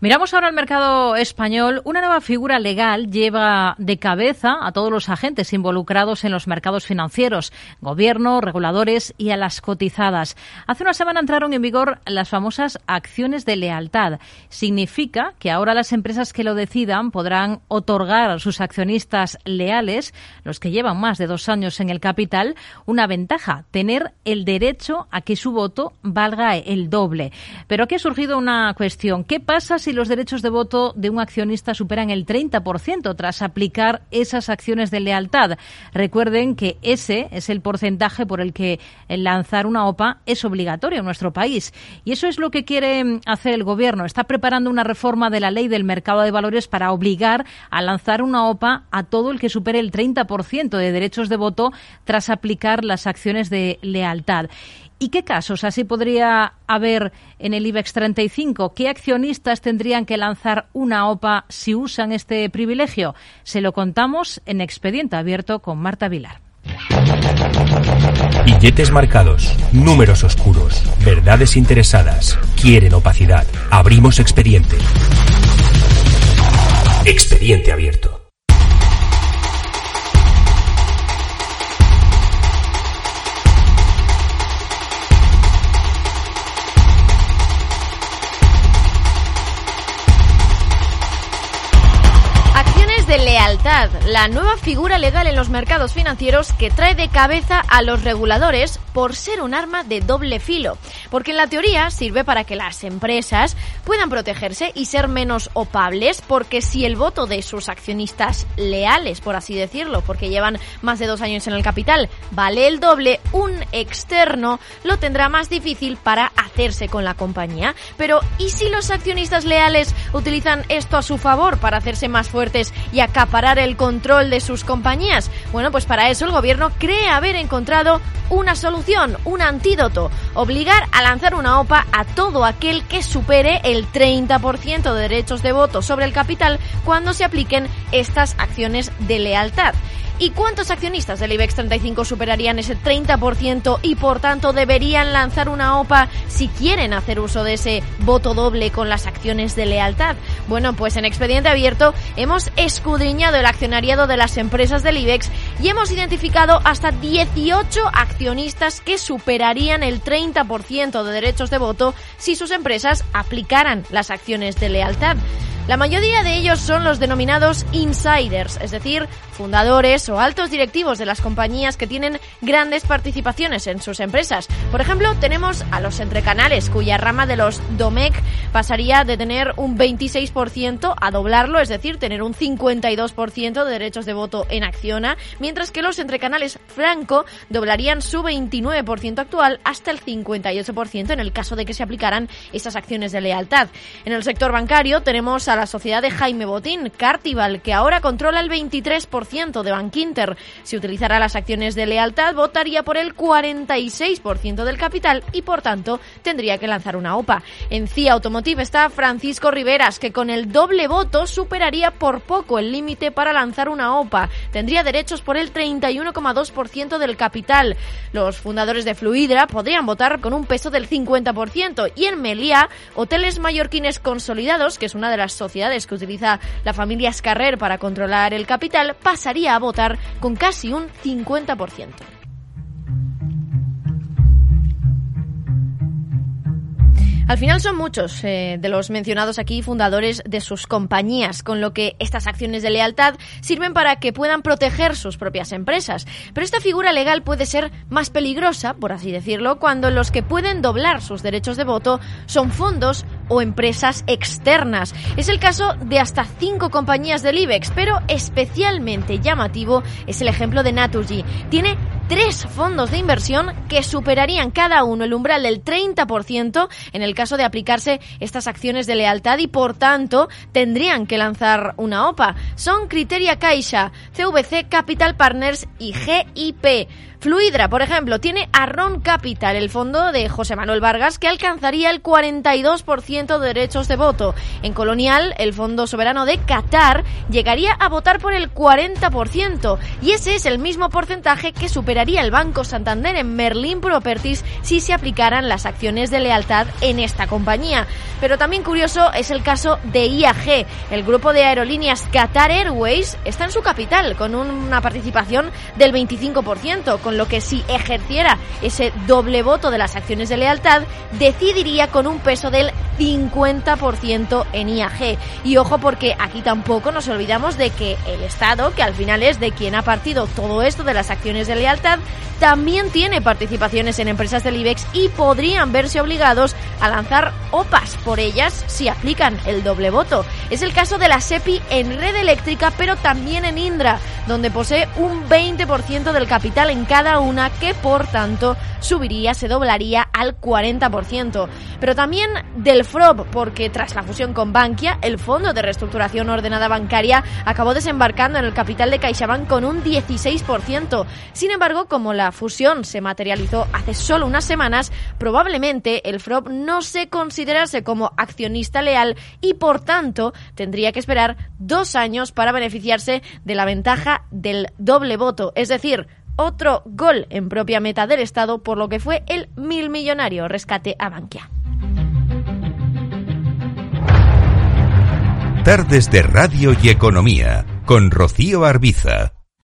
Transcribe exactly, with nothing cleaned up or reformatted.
Miramos ahora al mercado español. Una nueva figura legal lleva de cabeza a todos los agentes involucrados en los mercados financieros, gobierno, reguladores y a las cotizadas. Hace una semana entraron en vigor las famosas acciones de lealtad. Significa que ahora las empresas que lo decidan podrán otorgar a sus accionistas leales, los que llevan más de dos años en el capital, una ventaja: tener el derecho a que su voto valga el doble. Pero aquí ha surgido una cuestión. ¿Qué pasa si los derechos de voto de un accionista superan el treinta por ciento tras aplicar esas acciones de lealtad? Recuerden que ese es el porcentaje por el que lanzar una O P A es obligatorio en nuestro país. Y eso es lo que quiere hacer el Gobierno. Está preparando una reforma de la ley del mercado de valores para obligar a lanzar una O P A a todo el que supere el treinta por ciento de derechos de voto tras aplicar las acciones de lealtad. ¿Y qué casos así podría haber en el IBEX treinta y cinco? ¿Qué accionistas tendrían que lanzar una O P A si usan este privilegio? Se lo contamos en Expediente Abierto con Marta Vilar. Billetes marcados, números oscuros, verdades interesadas, quieren opacidad. Abrimos expediente. Expediente Abierto. De lealtad, la nueva figura legal en los mercados financieros que trae de cabeza a los reguladores por ser un arma de doble filo, porque en la teoría sirve para que las empresas puedan protegerse y ser menos opables, porque si el voto de sus accionistas leales, por así decirlo, porque llevan más de dos años en el capital, vale el doble, un externo lo tendrá más difícil para hacerse con la compañía. Pero ¿y si los accionistas leales utilizan esto a su favor para hacerse más fuertes y acaparar el control de sus compañías? Bueno, pues para eso el Gobierno cree haber encontrado una solución, un antídoto: obligar a lanzar una O P A a todo aquel que supere el treinta por ciento de derechos de voto sobre el capital cuando se apliquen estas acciones de lealtad. ¿Y cuántos accionistas del IBEX treinta y cinco superarían ese treinta por ciento y por tanto deberían lanzar una O P A si quieren hacer uso de ese voto doble con las acciones de lealtad? Bueno, pues en Expediente Abierto hemos escudriñado el accionariado de las empresas del IBEX y hemos identificado hasta dieciocho accionistas que superarían el treinta por ciento de derechos de voto si sus empresas aplicaran las acciones de lealtad. La mayoría de ellos son los denominados insiders, es decir, fundadores o altos directivos de las compañías que tienen grandes participaciones en sus empresas. Por ejemplo, tenemos a los entrecanales, cuya rama de los Domecq pasaría de tener un veintiséis por ciento a doblarlo, es decir, tener un cincuenta y dos por ciento de derechos de voto en Acciona, mientras que los entrecanales Franco doblarían su veintinueve por ciento actual hasta el cincuenta y ocho por ciento en el caso de que se aplicaran estas acciones de lealtad. En el sector bancario tenemos a la sociedad de Jaime Botín, Cartival, que ahora controla el veintitrés por ciento de Bankinter. Si utilizara las acciones de lealtad, votaría por el cuarenta y seis por ciento del capital y, por tanto, tendría que lanzar una O P A. En C I A Automotive está Francisco Riveras, que con el doble voto superaría por poco el límite para lanzar una O P A. Tendría derechos por el treinta y uno coma dos por ciento del capital. Los fundadores de Fluidra podrían votar con un peso del cincuenta por ciento. Y en Meliá, Hoteles Mallorquines Consolidados, que es una de las sociedades que utiliza la familia Escarrer para controlar el capital, pasaría a votar con casi un cincuenta por ciento. Al final son muchos eh, de los mencionados aquí fundadores de sus compañías, con lo que estas acciones de lealtad sirven para que puedan proteger sus propias empresas. Pero esta figura legal puede ser más peligrosa, por así decirlo, cuando los que pueden doblar sus derechos de voto son fondos o empresas externas. Es el caso de hasta cinco compañías del IBEX, pero especialmente llamativo es el ejemplo de Naturgy. Tiene tres fondos de inversión que superarían cada uno el umbral del treinta por ciento en el caso de aplicarse estas acciones de lealtad y, por tanto, tendrían que lanzar una O P A. Son Criteria Caixa, C V C Capital Partners y G I P. Fluidra, por ejemplo, tiene a Ron Capital, el fondo de José Manuel Vargas, que alcanzaría el cuarenta y dos por ciento de derechos de voto. En Colonial, el fondo soberano de Qatar llegaría a votar por el cuarenta por ciento, y ese es el mismo porcentaje que superaría el Banco Santander en Merlin Properties si se aplicaran las acciones de lealtad en esta compañía. Pero también curioso es el caso de I A G. El grupo de aerolíneas Qatar Airways está en su capital con una participación del veinticinco por ciento, con lo que si ejerciera ese doble voto de las acciones de lealtad, decidiría con un peso del cincuenta por ciento en I A G. Y ojo, porque aquí tampoco nos olvidamos de que el Estado, que al final es de quien ha partido todo esto de las acciones de lealtad, también tiene participaciones en empresas del IBEX y podrían verse obligados a lanzar O P As por ellas si aplican el doble voto. Es el caso de la SEPI en Red Eléctrica, pero también en Indra, donde posee un veinte por ciento del capital en cada una, que por tanto subiría, se doblaría al cuarenta por ciento. Pero también del F R O B, porque tras la fusión con Bankia, el Fondo de Reestructuración Ordenada Bancaria acabó desembarcando en el capital de CaixaBank con un dieciséis por ciento. Sin embargo, como la fusión se materializó hace solo unas semanas, probablemente el F R O B no se considerase como accionista leal y por tanto tendría que esperar dos años para beneficiarse de la ventaja del doble voto, es decir, otro gol en propia meta del Estado por lo que fue el milmillonario rescate a Bankia. Tardes de Radio y Economía con Rocío Arbiza.